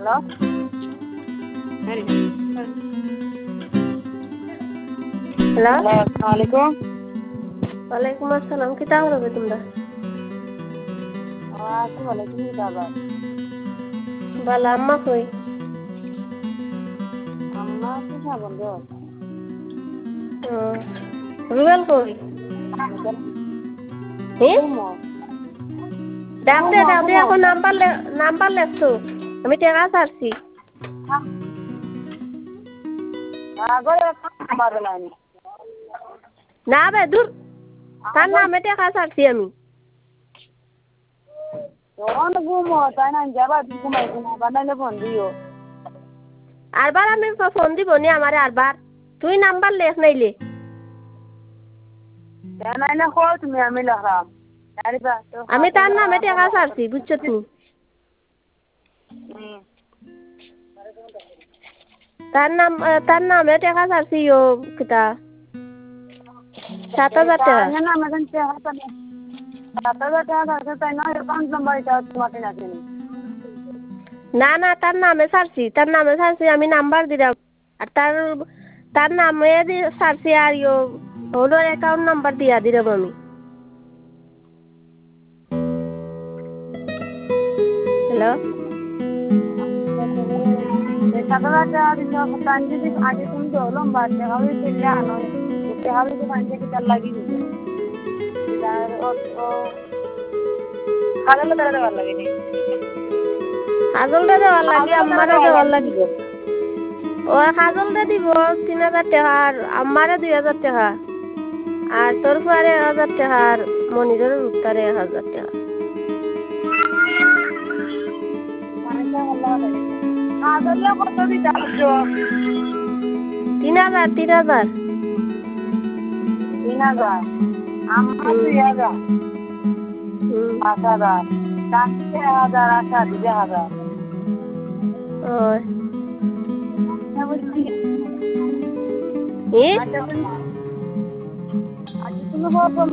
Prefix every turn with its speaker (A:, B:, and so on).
A: Hello
B: hello
A: আসসালামু আলাইকুম।
B: ওয়ালাইকুম আসসালাম কিতা করবে তোমরা
A: আছি ভালো, তুমি দাদা?
B: বালা আম্মা কই
A: আম্মা তো সাবন দেও।
B: রুবেল কই
A: ঘুমো
B: ডাক দে এখন নাম্বার লেখছো আমি টেকা ছাড়ছি
A: আগরে পারবে না আমি।
B: না বে দূর তার নামে টেকা ছাড়ছি আমি
A: তখন ঘুমো তাই না, যাবা ঘুমাই বানাইলে ফোন দিও।
B: আরবার আমি ফোন দিব নি আমারে আরবার তুই নাম্বার লেখ নাইলে
A: নাইলে কো তুমি আমি লেখাম।
B: আমি তার নামে টেকা ছাড়ছি বুঝছো তুমি তার নামে টেকা ছাড়ছি ও কিতা 7,000 টাকা না তার নামে ছাড়ছি আমি নাম্বার দিলাম আর তার নামে ছাড়ছি আর হলো অ্যাকাউন্ট নাম্বার দিয়া দিলাম আমি হ্যালো
A: আগে তুমি লম্বা হবে পেলে আনো হবে তো পাঞ্জে কি তার লাগি খাগলে তারা দেওয়ার লাগে নি
B: হাজলটা দেওয়ার লাগে আমারে দেওয়ার লাগে ও হাজলটা দিব 3,000 টাকা আর আমারে 2,000 টাকা আর তোর পরে 1,000 টাকা আর মনিরের উত্তরে 1,000 টাকা
A: কত দিতে
B: 3,000
A: 3,000 আমার 2,000 5,000 1,000 আশা 2,000
B: ওই
A: আচ্ছা তুমি